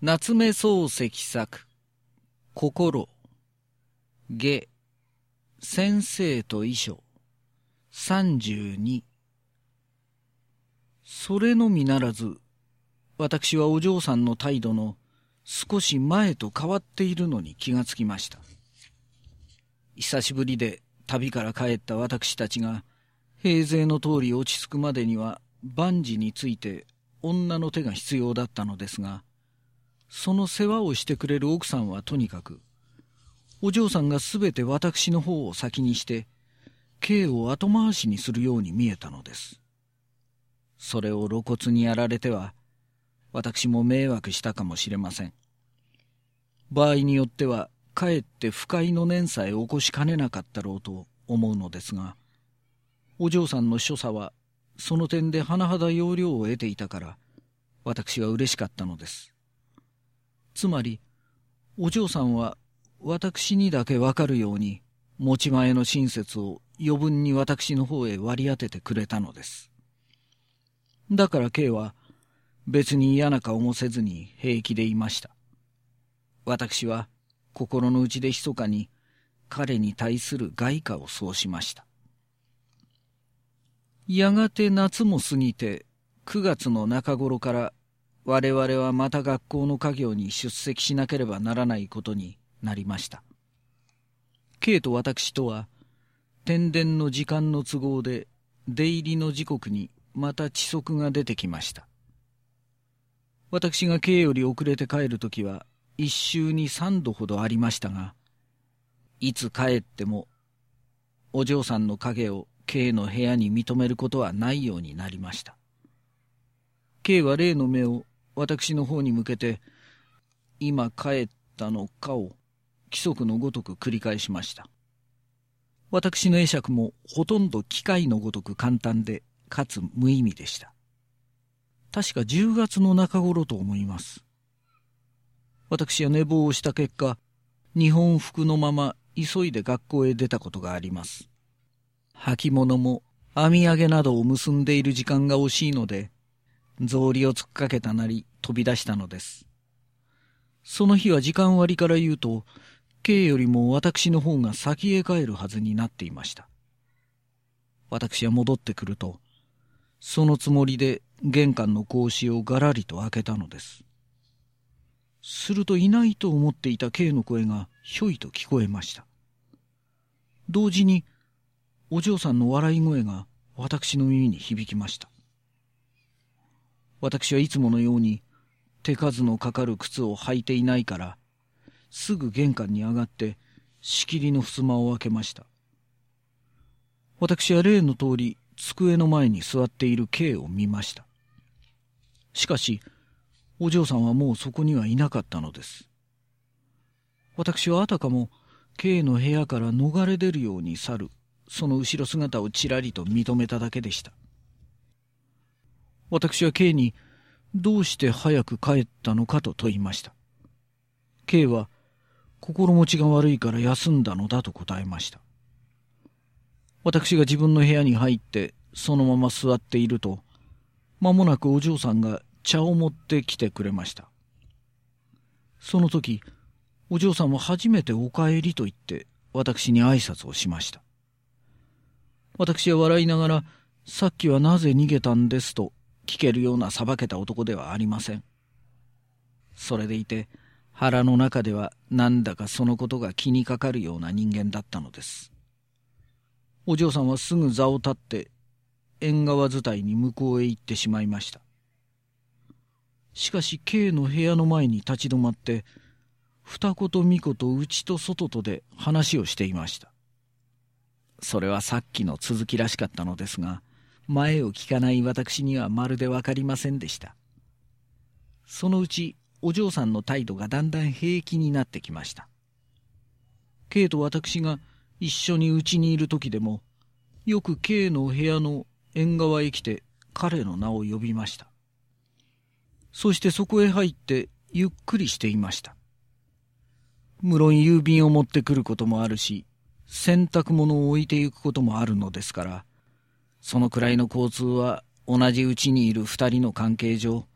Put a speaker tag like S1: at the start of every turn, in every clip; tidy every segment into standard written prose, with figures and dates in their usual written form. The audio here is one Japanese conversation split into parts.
S1: 夏目漱石作心下先生と遺書32。それのみならず、私はお嬢さんの態度の少し前と変わっているのに気がつきました。久しぶりで旅から帰った私たちが平勢の通り落ち着くまでには万事について女の手が必要だったのですが、その世話をしてくれる奥さんはとにかく、お嬢さんがすべて私の方を先にして、Kを後回しにするように見えたのです。それを露骨にやられては、私も迷惑したかもしれません。場合によっては、かえって不快の念さえ起こしかねなかったろうと思うのですが、お嬢さんの所作は、その点で甚だ要領を得ていたから、私は嬉しかったのです。つまり、お嬢さんは私にだけわかるように、持ち前の親切を余分に私の方へ割り当ててくれたのです。だから K は別に嫌な顔もせずに平気でいました。私は心の内で密かに彼に対する外貨をそうしました。やがて夏も過ぎて9月の中頃から我々はまた学校の家業に出席しなければならないことになりました。K と私とは、天殿の時間の都合で出入りの時刻にまた遅刻が出てきました。私が K より遅れて帰るときは、1週に3度ほどありましたが、いつ帰っても、お嬢さんの影を K の部屋に認めることはないようになりました。K は例の目を私の方に向けて、今帰ったのかを規則のごとく繰り返しました。私の会釈もほとんど機械のごとく簡単で、かつ無意味でした。確か10月の中頃と思います。私は寝坊をした結果、日本服のまま急いで学校へ出たことがあります。履物も編み上げなどを結んでいる時間が惜しいので、草履を突っかけたなり飛び出したのです。その日は時間割から言うと、K よりも私の方が先へ帰るはずになっていました。私は戻ってくると、そのつもりで玄関の格子をがらりと開けたのです。するといないと思っていた K の声がひょいと聞こえました。同時にお嬢さんの笑い声が私の耳に響きました。私はいつものように手数のかかる靴を履いていないから、すぐ玄関に上がって仕切りの襖を開けました。私は例の通り机の前に座っている K を見ました。しかし、お嬢さんはもうそこにはいなかったのです。私はあたかも K の部屋から逃れ出るように去る、その後ろ姿をちらりと認めただけでした。私は K にどうして早く帰ったのかと問いました。K は心持ちが悪いから休んだのだと答えました。私が自分の部屋に入ってそのまま座っていると、間もなくお嬢さんが茶を持ってきてくれました。その時、お嬢さんは初めてお帰りと言って私に挨拶をしました。私は笑いながら、さっきはなぜ逃げたんですと聞けるようなさばけた男ではありません。それでいて、腹の中ではなんだかそのことが気にかかるような人間だったのです。お嬢さんはすぐ座を立って縁側伝いに向こうへ行ってしまいました。しかし K の部屋の前に立ち止まって二言三言内と外とで話をしていました。それはさっきの続きらしかったのですが、前を聞かない私にはまるでわかりませんでした。そのうちお嬢さんの態度がだんだん平気になってきました。K と私が一緒に家にいる時でも、よく K の部屋の縁側へ来て彼の名を呼びました。そしてそこへ入ってゆっくりしていました。無論郵便を持ってくることもあるし、洗濯物を置いてゆくこともあるのですから、そのくらいの交通は同じ家にいる二人の関係上、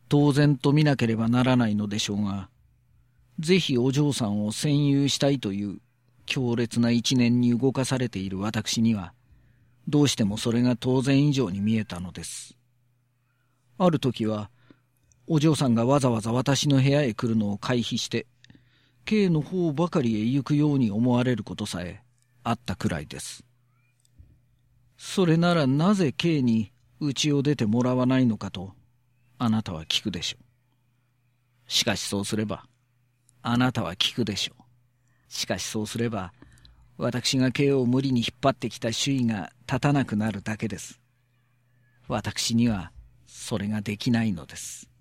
S1: 当然と見なければならないのでしょうが、ぜひお嬢さんを占有したいという強烈な一念に動かされている私には、どうしてもそれが当然以上に見えたのです。ある時は、お嬢さんがわざわざ私の部屋へ来るのを回避して、K の方ばかりへ行くように思われることさえあったくらいです。それならなぜ K に家を出てもらわないのかと、あなたは聞くでしょう。しかしそうすれば、あなたは聞くでしょう。しかしそうすれば、私が K を無理に引っ張ってきた首位が立たなくなるだけです。私にはそれができないのです。